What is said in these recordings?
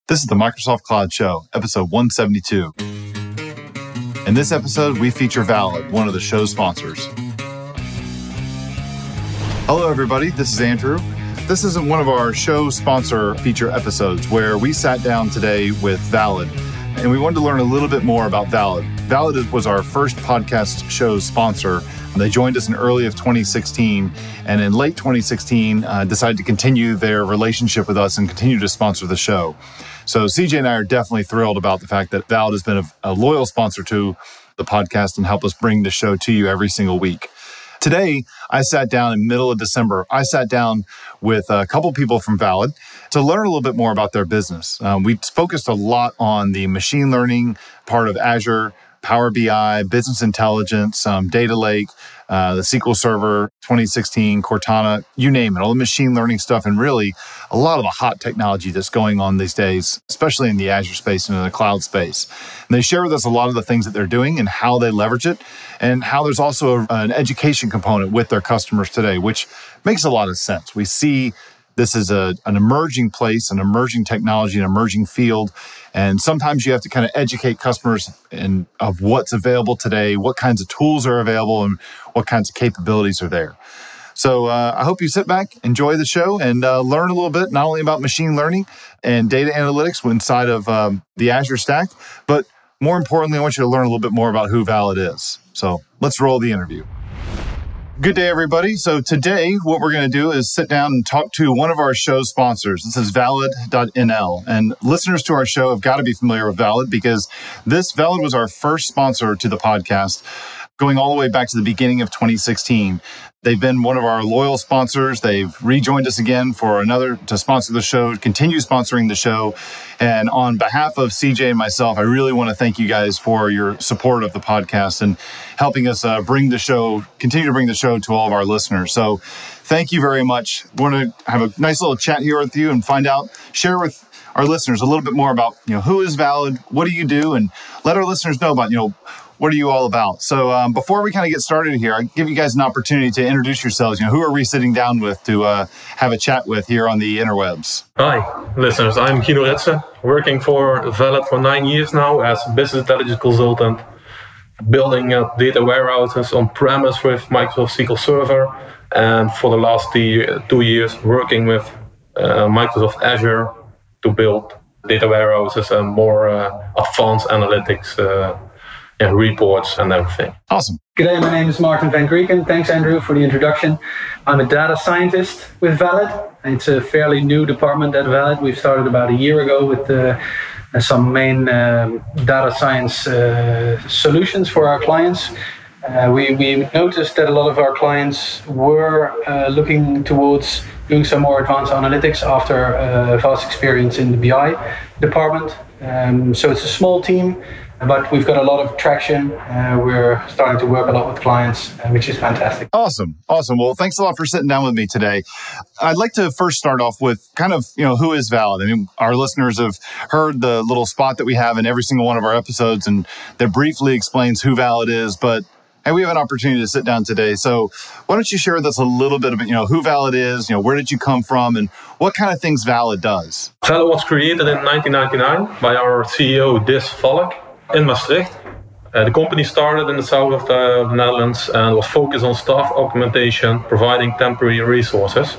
This is the Microsoft Cloud Show, episode 172. In this episode, we feature Valid, one of the show's sponsors. Hello, everybody. This is Andrew. This isn't one of our show sponsor feature episodes where we sat down today with Valid, and we wanted to learn a little bit more about Valid. Valid was our first podcast show sponsor. They joined us in early of 2016, and in late 2016, decided to continue their relationship with us and continue to sponsor the show. So CJ and I are definitely thrilled about the fact that Valid has been a loyal sponsor to the podcast and help us bring the show to you every single week. Today, I sat down in the middle of December. I sat down with a couple people from Valid to learn a little bit more about their business. We focused a lot on the machine learning part of Azure, Power BI, business intelligence, data lake, the SQL Server, 2016, Cortana, you name it, all the machine learning stuff, and really a lot of the hot technology that's going on these days, especially in the Azure space and in the cloud space. And they share with us a lot of the things that they're doing and how they leverage it, and how there's also an education component with their customers today, which makes a lot of sense. We see this is an emerging place, an emerging technology, an emerging field. And sometimes you have to kind of educate customers of what's available today, what kinds of tools are available, and what kinds of capabilities are there. So I hope you sit back, enjoy the show, and learn a little bit, not only about machine learning and data analytics inside of the Azure stack, but more importantly, I want you to learn a little bit more about who Valid is. So let's roll the interview. Good day, everybody. So today, what we're going to do is sit down and talk to one of our show sponsors. This is Valid.nl. And listeners to our show have got to be familiar with Valid because Valid was our first sponsor to the podcast, going all the way back to the beginning of 2016. They've been one of our loyal sponsors. They've rejoined us again to sponsor the show, continue sponsoring the show. And on behalf of CJ and myself, I really want to thank you guys for your support of the podcast and helping us continue to bring the show to all of our listeners. So thank you very much. We want to have a nice little chat here with you and share with our listeners a little bit more about, who is Valid, what do you do, and let our listeners know about, what are you all about? So before we kind of get started here, I give you guys an opportunity to introduce yourselves. Who are we sitting down with to have a chat with here on the interwebs? Hi, listeners. I'm Guido Ritsen, working for Valid for 9 years now as a business intelligence consultant, building up data warehouses on-premise with Microsoft SQL Server, and for the last 2 years working with Microsoft Azure to build data warehouses and more advanced analytics reports and everything. Awesome. G'day, my name is Martin van Grieken. Thanks, Andrew, for the introduction. I'm a data scientist with Valid. It's a fairly new department at Valid. We've started about a year ago with some main data science solutions for our clients. We noticed that a lot of our clients were looking towards doing some more advanced analytics after a vast experience in the BI department. So it's a small team, but we've got a lot of traction. We're starting to work a lot with clients, which is fantastic. Awesome. Well, thanks a lot for sitting down with me today. I'd like to first start off with kind of, who is Valid? I mean, our listeners have heard the little spot that we have in every single one of our episodes, and that briefly explains who Valid is, but hey, we have an opportunity to sit down today. So why don't you share with us a little bit about, who Valid is, where did you come from, and what kind of things Valid does? Valid was created in 1999 by our CEO, Dis Valk, in Maastricht. The company started in the south of the Netherlands and was focused on staff augmentation, providing temporary resources.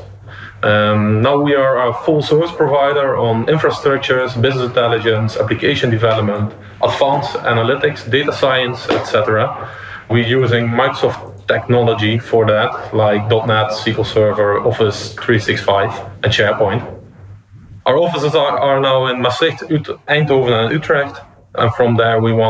Now we are a full service provider on infrastructures, business intelligence, application development, advanced analytics, data science, etc. We're using Microsoft technology for that, like .NET, SQL Server, Office 365, and SharePoint. Our offices are now in Maastricht, Eindhoven, and Utrecht. And from there, we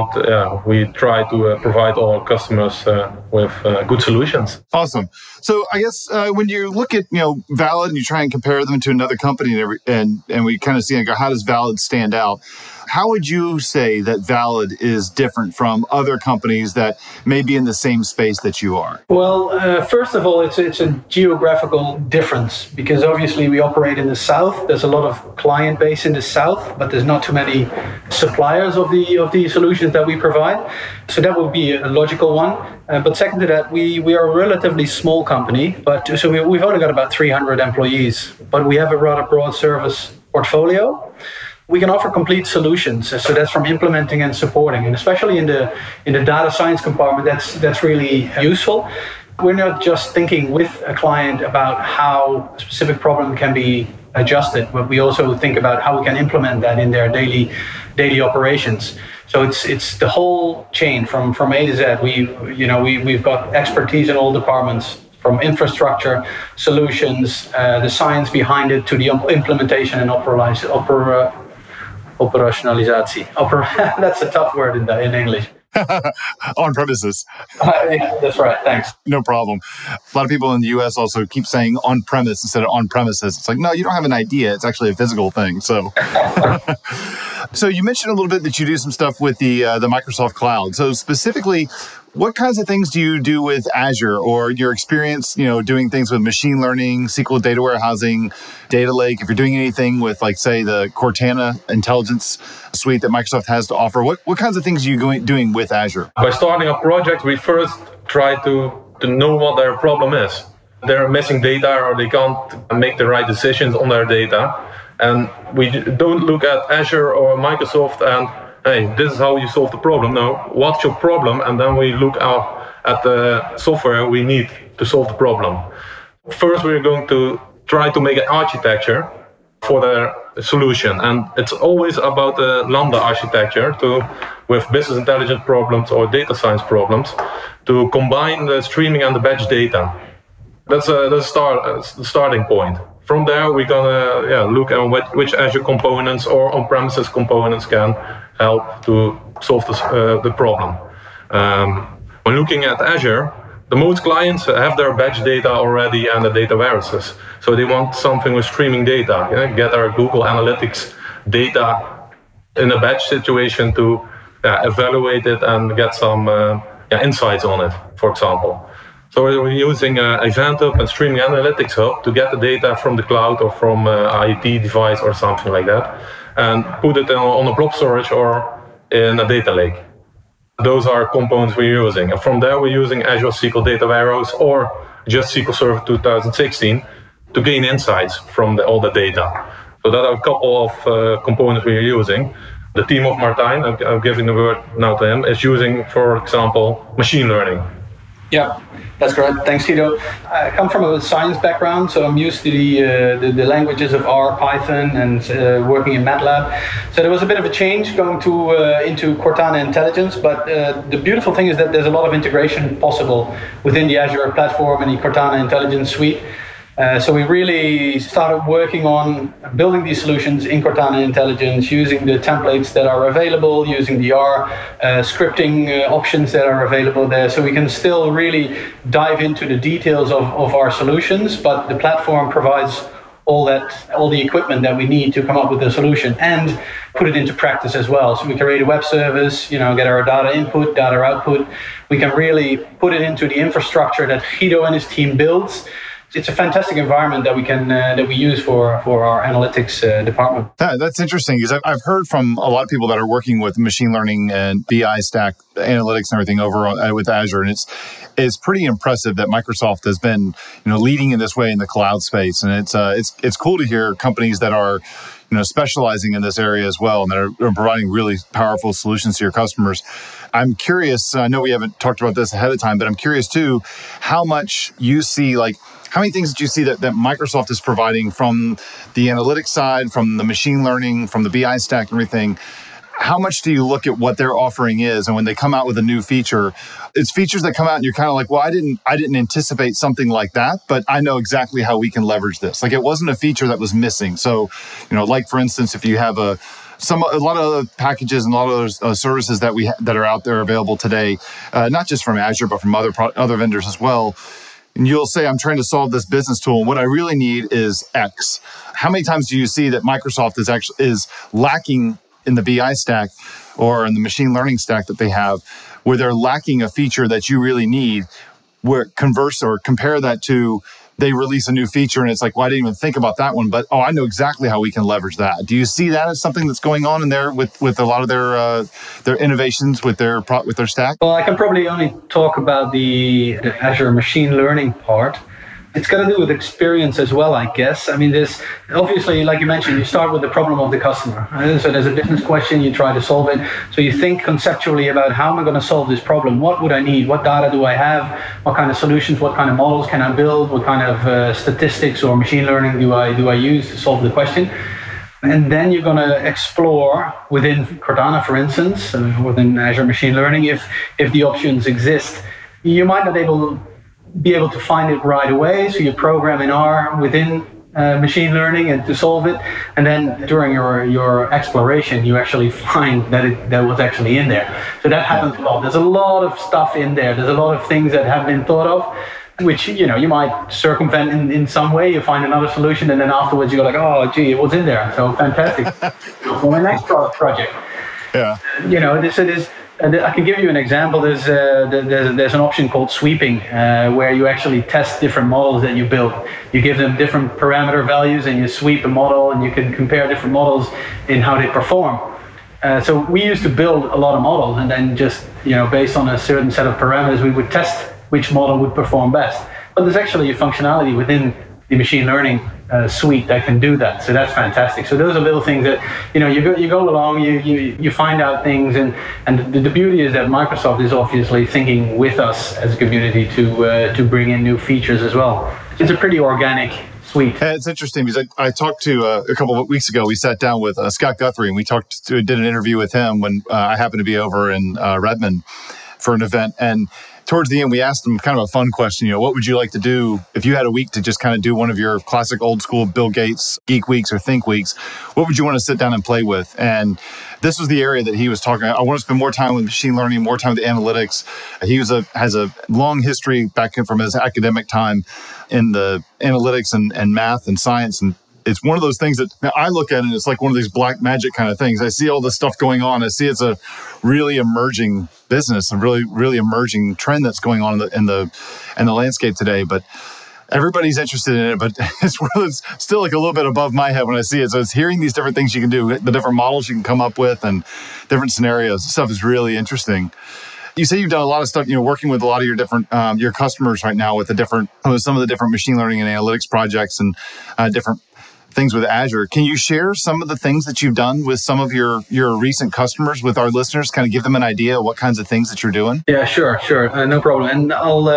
try to provide all our customers with good solutions. Awesome. So I guess when you look at Valid and you try and compare them to another company and we kind of see how does Valid stand out? How would you say that Valid is different from other companies that may be in the same space that you are? Well, first of all, it's a geographical difference because obviously we operate in the south. There's a lot of client base in the south, but there's not too many suppliers of the solutions that we provide. So that would be a logical one. But second to that, we are a relatively small company, so we've only got about 300 employees, but we have a rather broad service portfolio. We can offer complete solutions. So that's from implementing and supporting, and especially in the data science compartment, that's really useful. We're not just thinking with a client about how a specific problem can be adjusted, but we also think about how we can implement that in their daily operations. So it's the whole chain from A to Z. We've got expertise in all departments, from infrastructure, solutions, the science behind it, to the implementation and operationalizatie. That's a tough word in English. On premises. Yeah, that's right. Thanks. No problem. A lot of people in the US also keep saying on premise instead of on premises. It's like, no, you don't have an idea. It's actually a physical thing. So, so you mentioned a little bit that you do some stuff with the Microsoft Cloud. So specifically, what kinds of things do you do with Azure, or your experience, doing things with machine learning, SQL data warehousing, data lake? If you're doing anything with, like, say, the Cortana intelligence suite that Microsoft has to offer, what kinds of things are you doing with Azure? By starting a project, we first try to know what their problem is. They're missing data, or they can't make the right decisions on their data. And we don't look at Azure or Microsoft and, hey, this is how you solve the problem. No, what's your problem? And then we look at the software we need to solve the problem. First, we're going to try to make an architecture for their solution. And it's always about the Lambda architecture with business intelligence problems or data science problems, to combine the streaming and the batch data. That's the starting point. From there, we're gonna look at which Azure components or on-premises components can help to solve the problem. When looking at Azure, the most clients have their batch data already and the data warehouses. So they want something with streaming data, get our Google Analytics data in a batch situation to evaluate it and get some insights on it, for example. So we're using Event Hub and Streaming Analytics Hub to get the data from the cloud or from an IoT device or something like that, and put it on a blob storage or in a data lake. Those are components we're using. And from there, we're using Azure SQL Data Warehouse or just SQL Server 2016 to gain insights from all the data. So that are a couple of components we're using. The team of Martijn, I'm giving the word now to him, is using, for example, machine learning. Yeah, that's correct. Thanks, Guido. I come from a science background, so I'm used to the languages of R, Python, and working in MATLAB. So there was a bit of a change going into Cortana Intelligence, but the beautiful thing is that there's a lot of integration possible within the Azure platform and the Cortana Intelligence suite. So we really started working on building these solutions in Cortana Intelligence, using the templates that are available, using the R scripting options that are available there. So we can still really dive into the details of our solutions, but the platform provides all the equipment that we need to come up with a solution and put it into practice as well. So we can create a web service, get our data input, data output. We can really put it into the infrastructure that Guido and his team builds. It's a fantastic environment that we use for our analytics department. That's interesting, because I've heard from a lot of people that are working with machine learning and BI stack analytics and everything over with Azure, and it's pretty impressive that Microsoft has been leading in this way in the cloud space, and it's cool to hear companies that are specializing in this area as well, and that are providing really powerful solutions to your customers. I'm curious, I know we haven't talked about this ahead of time, but I'm curious too, how much you see, how many things did you see that Microsoft is providing from the analytics side, from the machine learning, from the BI stack and everything? How much do you look at what their offering is, and when they come out with a new feature, it's features that come out and you're kind of like, well, I didn't anticipate something like that, but I know exactly how we can leverage this. It wasn't a feature that was missing. So, for instance, if you have a lot of other packages and a lot of those services that are out there available today, not just from Azure, but from other vendors as well. And you'll say, I'm trying to solve this business tool, and what I really need is X. How many times do you see that Microsoft is lacking in the BI stack or in the machine learning stack that they have, where they're lacking a feature that you really need, where compare that to they release a new feature and it's like, well, I didn't even think about that one, but I know exactly how we can leverage that. Do you see that as something that's going on in there with a lot of their innovations with their stack? Well, I can probably only talk about the Azure machine learning part. It's got to do with experience as well, I guess. I mean, there's obviously, like you mentioned, you start with the problem of the customer. So there's a business question, you try to solve it. So you think conceptually about how am I going to solve this problem? What would I need? What data do I have? What kind of solutions? What kind of models can I build? What kind of statistics or machine learning do I use to solve the question? And then you're going to explore within Cardano, for instance, within Azure Machine Learning, if the options exist. You might not be able to find it right away, so you program in R within machine learning and to solve it, and then during your exploration you actually find that was actually in there. So that happens a lot. There's a lot of stuff in there. There's a lot of things that have been thought of, which you might circumvent in some way. You find another solution, and then afterwards you're like, oh gee, it was in there. So fantastic. For my next project, this is. I can give you an example. There's an option called sweeping, where you actually test different models that you build. You give them different parameter values, and you sweep a model, and you can compare different models in how they perform. So we used to build a lot of models, and then just based on a certain set of parameters, we would test which model would perform best. But there's actually a functionality within the machine learning suite that can do that. So that's fantastic. So those are little things that you go along, you find out things, and the beauty is that Microsoft is obviously thinking with us as a community to bring in new features as well. It's a pretty organic suite. It's interesting because I talked to a couple of weeks ago. We sat down with Scott Guthrie, and we did an interview with him when I happened to be over in Redmond for an event. And towards the end, we asked him kind of a fun question. What would you like to do if you had a week to just kind of do one of your classic old school Bill Gates Geek Weeks or Think Weeks? What would you want to sit down and play with? And this was the area that he was talking about. I want to spend more time with machine learning, more time with analytics. He has a long history back from his academic time in the analytics and math and science. And it's one of those things that I look at, and it's like one of these black magic kind of things. I see all this stuff going on. I see it's a really emerging business, a really, really emerging trend that's going on in the landscape today. But everybody's interested in it, but it's still like a little bit above my head when I see it. So it's hearing these different things you can do, the different models you can come up with, and different scenarios. Stuff is really interesting. You say you've done a lot of stuff, working with a lot of your different your customers right now with some of the different machine learning and analytics projects and different things with Azure. Can you share some of the things that you've done with some of your recent customers with our listeners? Kind of give them an idea of what kinds of things that you're doing? Yeah, sure, no problem. And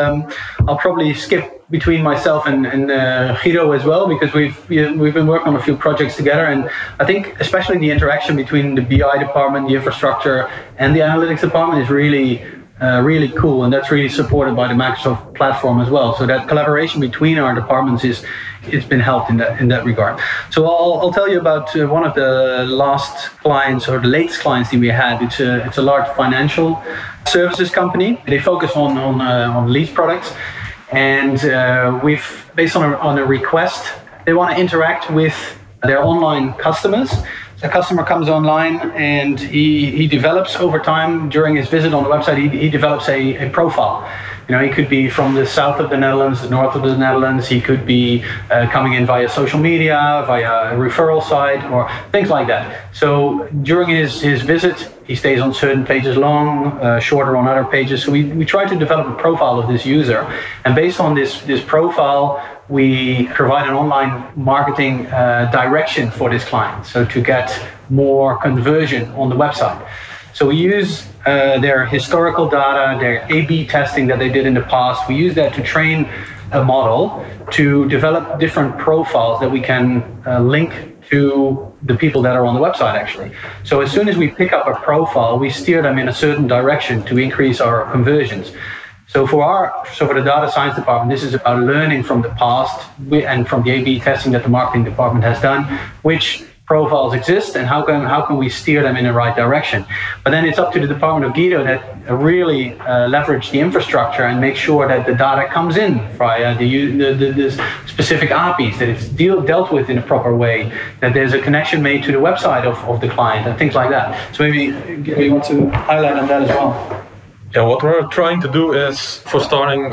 I'll probably skip between myself and Guido as well, because we've been working on a few projects together, and I think especially the interaction between the BI department, the infrastructure, and the analytics department is really cool, and that's really supported by the Microsoft platform as well. So that collaboration between our departments it's been helped in that regard. So I'll tell you about one of the last clients, or the latest clients that we had. It's a large financial services company. They focus on lease products, and we've based on a request, they want to interact with their online customers. A customer comes online, and he develops over time during his visit on the website. He develops a profile. He could be from the south of the Netherlands, the north of the Netherlands. He could be coming in via social media, via a referral site, or things like that. So during his visit, he stays on certain pages long, shorter on other pages. So we try to develop a profile of this user, and based on this profile, we provide an online marketing direction for this client, so to get more conversion on the website. So we use their historical data, their A/B testing that they did in the past. We use that to train a model to develop different profiles that we can link to the people that are on the website, actually. So as soon as we pick up a profile, we steer them in a certain direction to increase our conversions. So for the data science department, this is about learning from the past and from the A/B testing that the marketing department has done, which profiles exist and how can we steer them in the right direction. But then it's up to the department of Guido that really leverage the infrastructure and make sure that the data comes in via the specific APIs, that it's dealt with in a proper way, that there's a connection made to the website of the client and things like that. So maybe you want to highlight on that as well. Yeah, what we're trying to do is, for starting,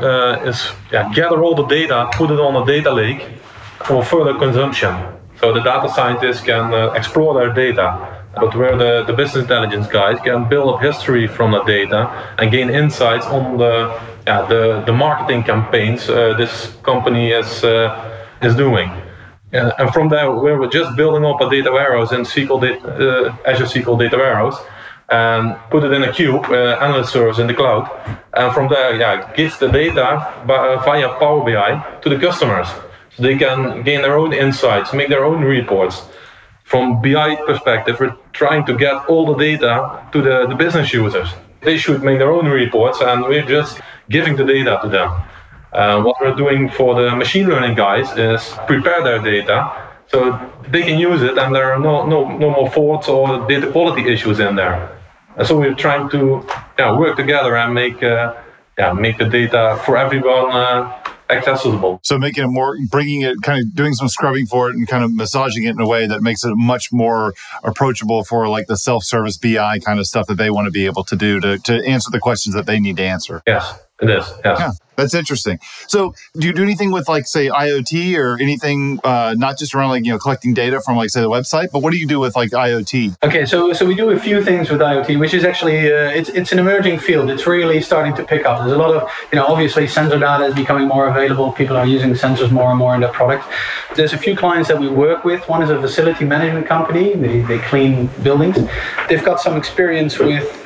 gather all the data, put it on a data lake for further consumption. So the data scientists can explore their data but where the business intelligence guys can build up history from that data and gain insights on the marketing campaigns this company is doing. And from there, we're just building up a data warehouse in Azure SQL Data Warehouse, and put it in a cube, analyst service in the cloud, and from there, give the data via Power BI to the customers, so they can gain their own insights, make their own reports. From BI perspective, we're trying to get all the data to the business users. They should make their own reports, and we're just giving the data to them. What we're doing for the machine learning guys is prepare their data so they can use it, and there are no more faults or data quality issues in there. And so we're trying to work together and make the data for everyone accessible. So making it more, bringing it, kind of doing some scrubbing for it and kind of massaging it in a way that makes it much more approachable for like the self-service BI kind of stuff that they want to be able to do to answer the questions that they need to answer. Yes, it is. Yes. Yeah, that's interesting. So do you do anything with like, say, IoT or anything, not just around like, collecting data from like, say, the website, but what do you do with like IoT? Okay, so we do a few things with IoT, which is actually, it's an emerging field. It's really starting to pick up. There's a lot of, obviously sensor data is becoming more available. People are using sensors more and more in their product. There's a few clients that we work with. One is a facility management company. They clean buildings. They've got some experience with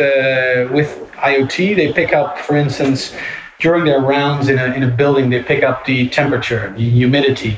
IoT. They pick up, for instance, during their rounds in a building, they pick up the temperature, the humidity,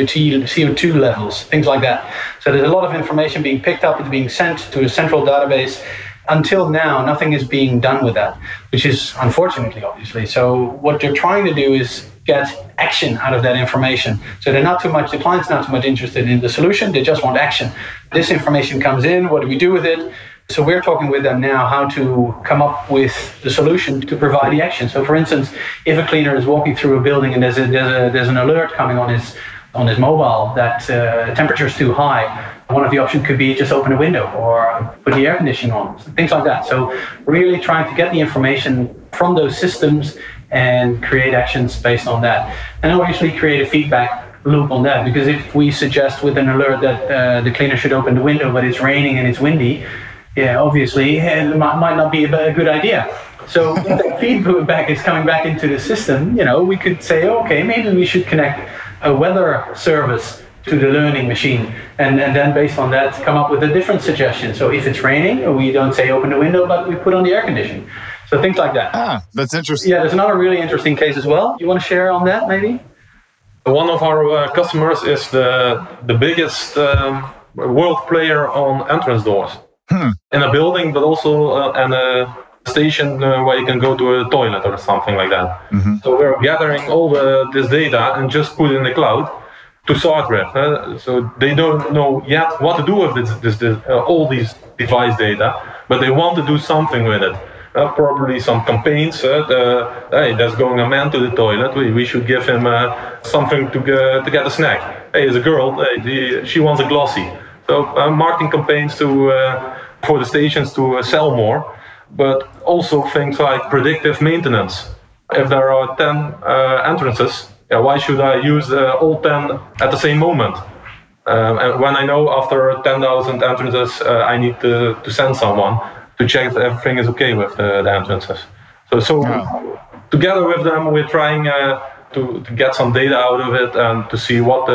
CO2 levels, things like that. So there's a lot of information being picked up. It's being sent to a central database. Until now, nothing is being done with that, which is unfortunately, obviously. So what they're trying to do is get action out of that information. So the client's not too much interested in the solution. They just want action. This information comes in. What do we do with it? So we're talking with them now how to come up with the solution to provide the action. So for instance, if a cleaner is walking through a building and there's an alert coming on his mobile that temperature is too high, one of the options could be just open a window or put the air conditioning on, things like that. So really trying to get the information from those systems and create actions based on that. And obviously create a feedback loop on that, because if we suggest with an alert that the cleaner should open the window, but it's raining and it's windy, obviously, it might not be a good idea. So if the feedback is coming back into the system, we could say, okay, maybe we should connect a weather service to the learning machine, and then based on that, come up with a different suggestion. So if it's raining, we don't say open the window, but we put on the air conditioning. So things like that. That's interesting. Yeah, there's another really interesting case as well. You want to share on that, maybe? One of our customers is the biggest world player on entrance doors. In a building, but also in a station where you can go to a toilet or something like that. Mm-hmm. So we're gathering all this data and just put it in the cloud to start with. So they don't know yet what to do with all these device data, but they want to do something with it. Probably some campaigns. Hey, there's going a man to the toilet. We should give him something to get a snack. Hey, there's a girl. She wants a glossy. So marketing campaigns for the stations to sell more, but also things like predictive maintenance. If there are 10 entrances, why should I use all 10 at the same moment? And when I know after 10,000 entrances, I need to send someone to check if everything is okay with the entrances. So together with them, we're trying to get some data out of it and to see what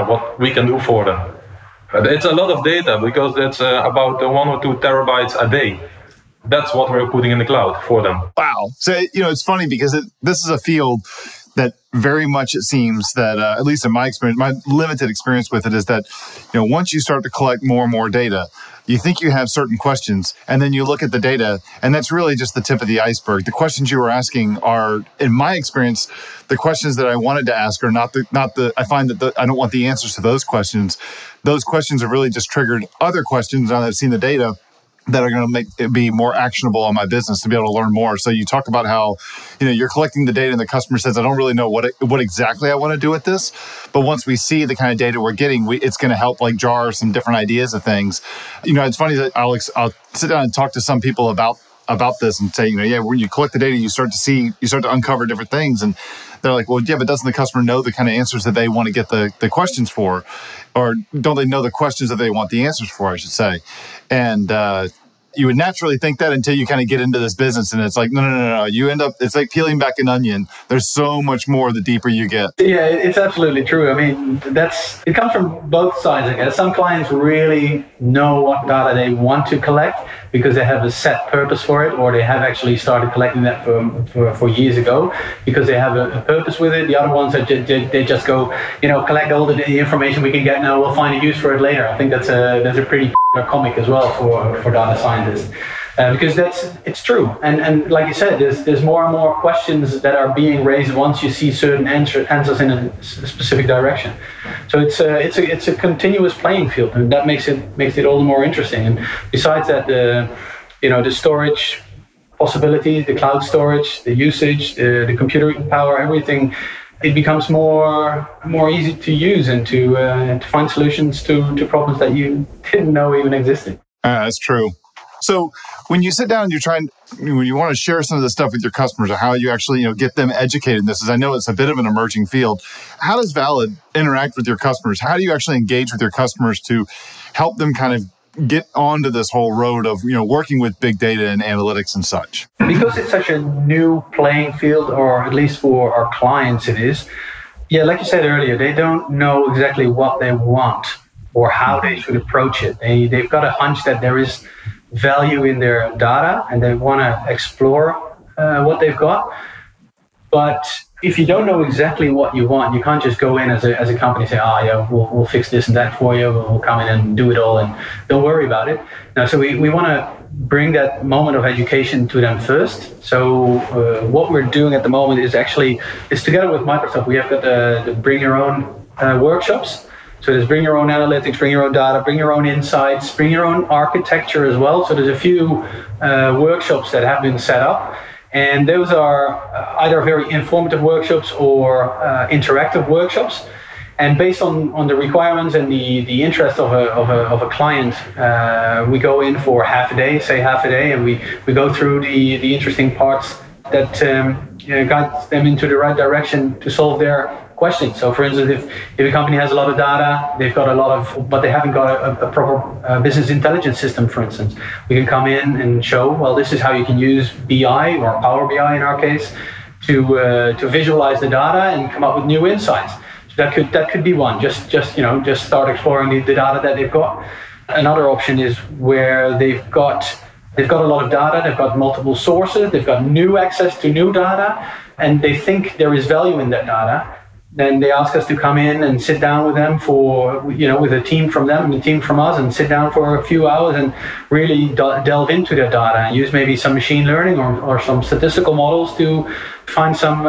we can do for them. It's a lot of data because it's about 1 or 2 terabytes a day. That's what we're putting in the cloud for them. Wow. So, it's funny because this is a field that very much it seems that, at least in my experience, my limited experience with it is that, once you start to collect more and more data, you think you have certain questions, and then you look at the data, and that's really just the tip of the iceberg. The questions you were asking are, in my experience, the questions that I wanted to ask are not the. I find that I don't want the answers to those questions. Those questions have really just triggered other questions now that I've seen the data that are going to make it be more actionable on my business to be able to learn more. So you talk about how, you're collecting the data and the customer says, I don't really know what exactly I want to do with this. But once we see the kind of data we're getting, it's going to help like jar some different ideas of things. It's funny that I'll sit down and talk to some people about this and say, when you collect the data, you start to uncover different things. And they're like, well, yeah, but doesn't the customer know the kind of answers that they want to get the questions for? Or don't they know the questions that they want the answers for, I should say. And you would naturally think that until you kind of get into this business, and it's like, no. You end up, it's like peeling back an onion. There's so much more the deeper you get. Yeah, it's absolutely true. I mean, it comes from both sides, I guess. Some clients really know what data they want to collect because they have a set purpose for it, or they have actually started collecting that for years ago because they have a purpose with it. The other ones, they just go, collect all the information we can get now, we'll find a use for it later. I think that's a pretty comic as well for data scientists. Because it's true, and like you said, there's more and more questions that are being raised once you see certain answers in a specific direction. So it's a continuous playing field, and that makes it all the more interesting. And besides that, the storage possibilities, the cloud storage, the usage, the computing power, everything, it becomes more easy to use and to find solutions to problems that you didn't know even existed. That's true. So when you sit down and when you want to share some of this stuff with your customers, or how you actually get them educated in this, as I know it's a bit of an emerging field, how does Valid interact with your customers? How do you actually engage with your customers to help them kind of get onto this whole road of working with big data and analytics and such? Because it's such a new playing field, or at least for our clients it is, like you said earlier, they don't know exactly what they want or how they should approach it. They've got a hunch that there is value in their data and they want to explore what they've got. But if you don't know exactly what you want, you can't just go in as a company and say, we'll fix this and that for you, we'll come in and do it all and don't worry about it. Now, so we want to bring that moment of education to them first. So what we're doing at the moment is together with Microsoft, we have got the Bring Your Own workshops. So there's bring your own analytics, bring your own data, bring your own insights, bring your own architecture as well. So there's a few workshops that have been set up. And those are either very informative workshops or interactive workshops. And based on the requirements and the interest of a client, we go in for half a day, and we go through the interesting parts that guide them into the right direction to solve their questions. So for instance, if a company has a lot of data, they've got but they haven't got a proper business intelligence system, for instance, we can come in and show, well, this is how you can use BI or Power BI in our case to visualize the data and come up with new insights. So that could be one. Just start exploring the data that they've got. Another option is where they've got a lot of data, they've got multiple sources, they've got new access to new data, and they think there is value in that data. Then they ask us to come in and sit down with them with a team from them and a team from us, and sit down for a few hours and really delve into their data and use maybe some machine learning or some statistical models to find some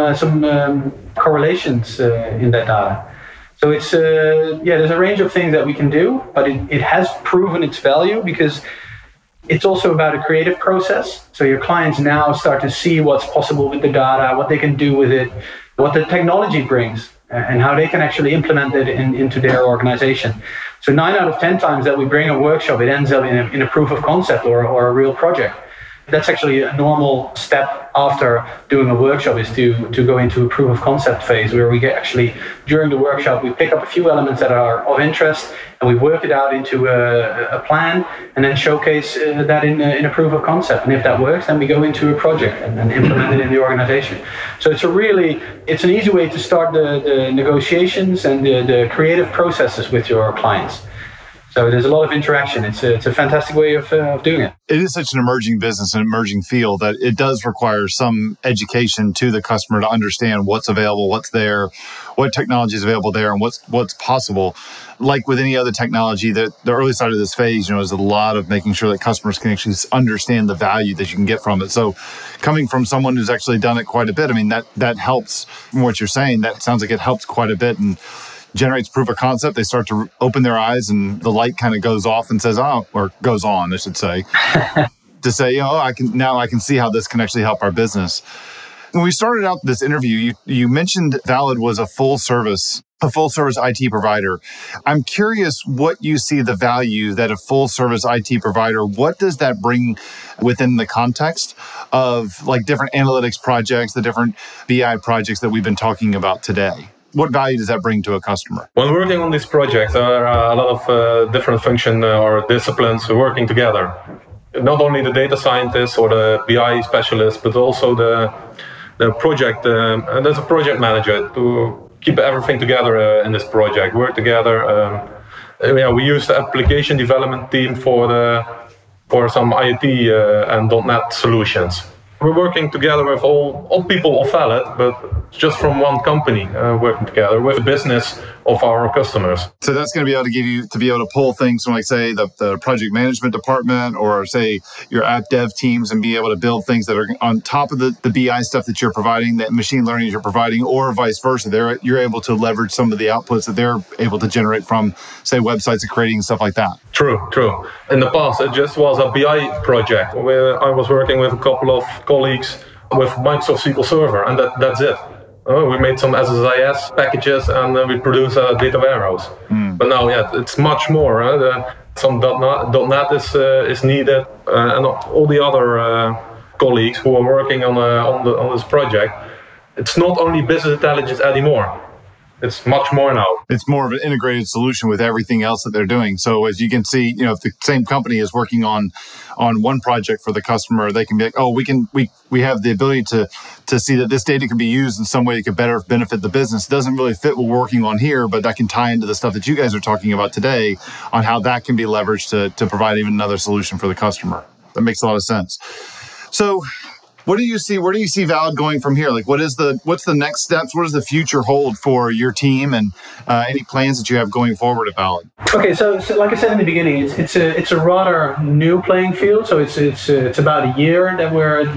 correlations in that data. So it's there's a range of things that we can do, but it has proven its value because it's also about a creative process. So your clients now start to see what's possible with the data, what they can do with it, what the technology brings, and how they can actually implement it into their organization. So 9 out of 10 times that we bring a workshop, it ends up in a proof of concept or a real project. That's actually a normal step after doing a workshop, is to go into a proof of concept phase, where we during the workshop, we pick up a few elements that are of interest and we work it out into a plan and then showcase that in a proof of concept. And if that works, then we go into a project and then implement it in the organization. So it's an easy way to start the negotiations and the creative processes with your clients. So there's a lot of interaction. It's a fantastic way of doing it. It is such an emerging business, an emerging field, that it does require some education to the customer to understand what's available, what's there, what technology is available there, and what's possible. Like with any other technology, the early side of this phase, is a lot of making sure that customers can actually understand the value that you can get from it. So coming from someone who's actually done it quite a bit, I mean, that helps. From what you're saying, that sounds like it helps quite a bit and generates proof of concept. They start to open their eyes and the light kind of goes off and says, or goes on, I should say, to say, I can see how this can actually help our business. When we started out this interview, you mentioned Valid was a full service a full service IT provider. I'm curious what you see the value that a full service IT provider, what does that bring within the context of like different analytics projects, the different BI projects that we've been talking about today? What value does that bring to a customer? When working on these projects, there are a lot of different functions or disciplines working together. Not only the data scientists or the BI specialists, but also the project, there's a project manager to keep everything together in this project, work together. We use the application development team for some IoT and .NET solutions. We're working together with all people of Valid, but just from one company working together with the business of our customers. So that's going to be able to give you to be able to pull things from, like, say, the project management department or, say, your app dev teams and be able to build things that are on top of the BI stuff that you're providing, that machine learning you're providing, or vice versa. You're able to leverage some of the outputs that they're able to generate from, say, websites and creating stuff like that. True. In the past, it just was a BI project where I was working with a couple of colleagues with Microsoft SQL Server, and that's it. We made some SSIS packages and we produce a data warehouse. But now, it's much more. Some .NET is needed, and all the other colleagues who are working on this project. It's not only business intelligence anymore. It's much more now. It's more of an integrated solution with everything else that they're doing. So as you can see, if the same company is working on one project for the customer, they can be like, oh, we have the ability to see that this data can be used in some way that could better benefit the business. It doesn't really fit what we're working on here, but that can tie into the stuff that you guys are talking about today on how that can be leveraged to provide even another solution for the customer. That makes a lot of sense. So what do you see? Where do you see Valid going from here? Like, what's the next steps? What does the future hold for your team, and any plans that you have going forward at Valid? Okay, so like I said in the beginning, it's a rather new playing field. So it's about a year that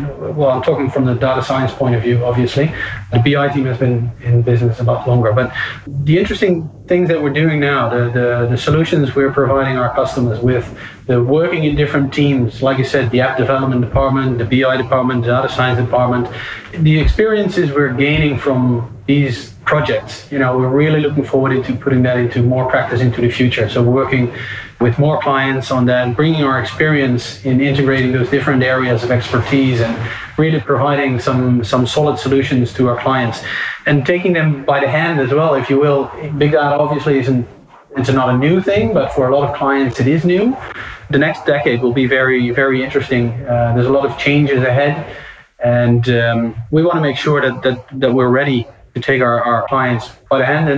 I'm talking from the data science point of view, obviously. The BI team has been in business a lot longer, but the interesting things that we're doing now, the solutions we're providing our customers with, the working in different teams, like I said, the app development department, the BI department, the data science department, the experiences we're gaining from these projects, we're really looking forward to putting that into more practice into the future. So working with more clients on that, bringing our experience in integrating those different areas of expertise and really providing some solid solutions to our clients and taking them by the hand as well, if you will. Big data obviously it's not a new thing, but for a lot of clients it is new. The next decade will be very, very interesting. There's a lot of changes ahead, and we want to make sure that we're ready to take our clients by the hand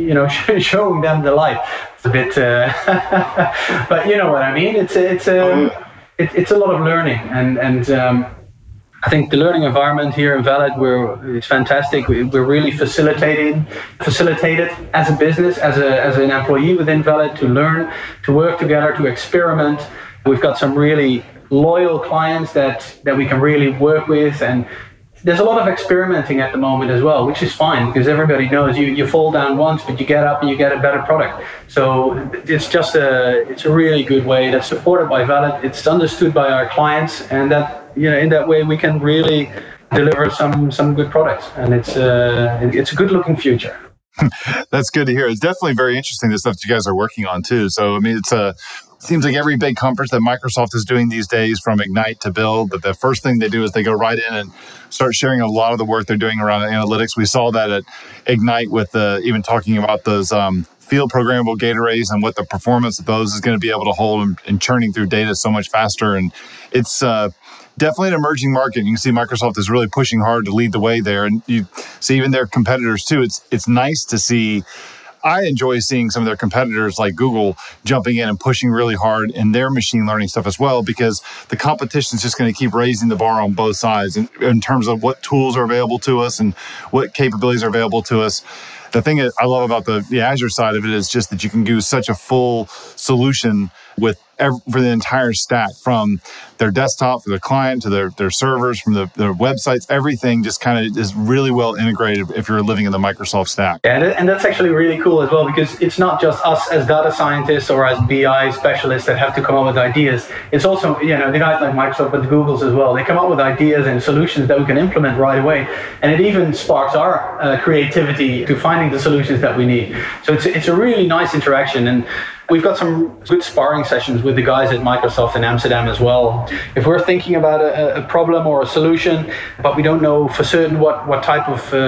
and showing them the light. It's a bit, but you know what I mean. It's a lot of learning, and I think the learning environment here in Valid, it's fantastic. We're really facilitated as a business, as an employee within Valid, to learn, to work together, to experiment. We've got some really loyal clients that we can really work with, and there's a lot of experimenting at the moment as well, which is fine because everybody knows you fall down once, but you get up and you get a better product. So it's a really good way that's supported by Valid. It's understood by our clients, and that in that way we can really deliver some good products, and it's a good looking future. That's good to hear. It's definitely very interesting, the stuff that you guys are working on too. So I mean, seems like every big conference that Microsoft is doing these days, from Ignite to Build, that the first thing they do is they go right in and start sharing a lot of the work they're doing around analytics. We saw that at Ignite with even talking about those field programmable gate arrays and what the performance of those is going to be able to hold and churning through data so much faster. And it's definitely an emerging market. You can see Microsoft is really pushing hard to lead the way there. And you see even their competitors too. It's nice to see. I enjoy seeing some of their competitors like Google jumping in and pushing really hard in their machine learning stuff as well, because the competition is just going to keep raising the bar on both sides in terms of what tools are available to us and what capabilities are available to us. The thing that I love about the Azure side of it is just that you can do such a full solution for the entire stack, from their desktop to their client to their servers, from their websites. Everything just kind of is really well integrated if you're living in the Microsoft stack. Yeah, and that's actually really cool as well, because it's not just us as data scientists or as BI specialists that have to come up with ideas. It's also, the guys like Microsoft, but the Googles as well. They come up with ideas and solutions that we can implement right away. And it even sparks our creativity to finding the solutions that we need. So it's a really nice interaction. And we've got some good sparring sessions with the guys at Microsoft in Amsterdam as well. If we're thinking about a problem or a solution, but we don't know for certain what type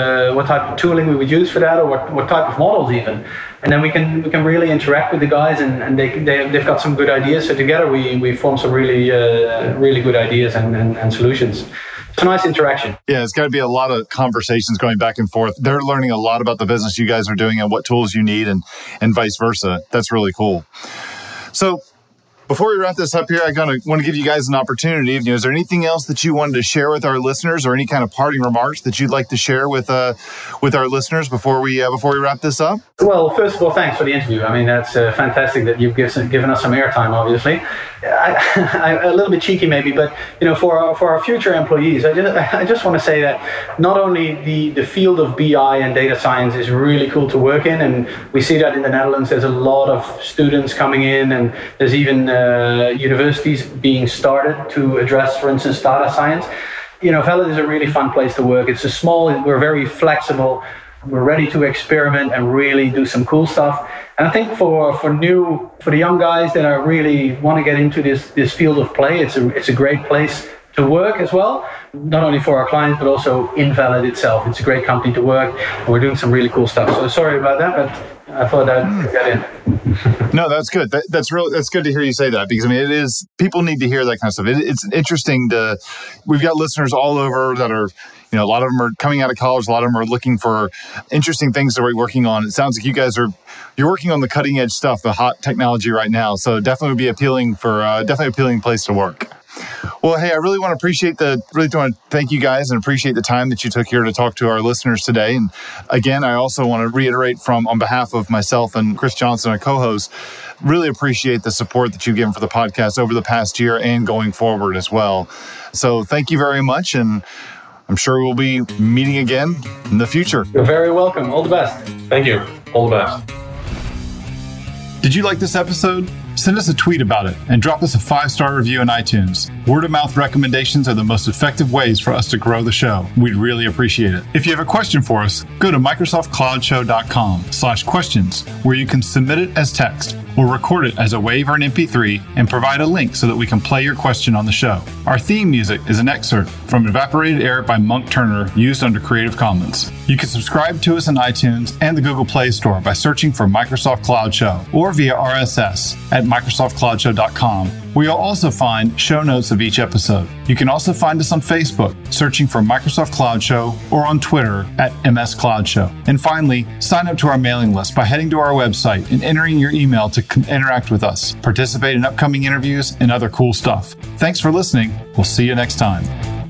of tooling we would use for that, or what type of models even, and then we can really interact with the guys, and they've got some good ideas. So together we form some really good ideas and solutions. It's a nice interaction. Yeah, it's got to be a lot of conversations going back and forth. They're learning a lot about the business you guys are doing and what tools you need, and vice versa. That's really cool. So before we wrap this up here, I want to give you guys an opportunity. Is there anything else that you wanted to share with our listeners, or any kind of parting remarks that you'd like to share with our listeners before we wrap this up? Well, first of all, thanks for the interview. I mean, that's fantastic that you've given us some airtime, obviously. I'm a little bit cheeky maybe, but for our future employees, I just want to say that not only the field of BI and data science is really cool to work in, and we see that in the Netherlands. There's a lot of students coming in, and there's even universities being started to address, for instance, data science. Valid is a really fun place to work. We're very flexible. We're ready to experiment and really do some cool stuff. And I think for the young guys that are really want to get into this field of play, it's a great place to work as well. Not only for our clients, but also in Valid itself. It's a great company to work, and we're doing some really cool stuff. So sorry about that, but I thought I'd get in. No, that's good. That's good to hear you say that, because it is, people need to hear that kind of stuff. It's interesting we've got listeners all over that are, a lot of them are coming out of college. A lot of them are looking for interesting things that we're working on. It sounds like you're working on the cutting edge stuff, the hot technology right now. So definitely would be appealing place to work. Well, hey, I really want to thank you guys and appreciate the time that you took here to talk to our listeners today. And again, I also want to reiterate on behalf of myself and Chris Johnson, our co-host, really appreciate the support that you've given for the podcast over the past year and going forward as well. So thank you very much. And I'm sure we'll be meeting again in the future. You're very welcome. All the best. Thank you. All the best. Did you like this episode? Send us a tweet about it and drop us a 5-star review in iTunes. Word-of-mouth recommendations are the most effective ways for us to grow the show. We'd really appreciate it. If you have a question for us, go to microsoftcloudshow.com/questions, where you can submit it as text or record it as a WAV or an MP3 and provide a link so that we can play your question on the show. Our theme music is an excerpt from Evaporated Air by Monk Turner, used under Creative Commons. You can subscribe to us in iTunes and the Google Play Store by searching for Microsoft Cloud Show, or via RSS at microsoftcloudshow.com, where you'll also find show notes of each episode. You can also find us on Facebook, searching for Microsoft Cloud Show, or on Twitter at MS Cloud Show. And finally, sign up to our mailing list by heading to our website and entering your email to interact with us, participate in upcoming interviews, and other cool stuff. Thanks for listening. We'll see you next time.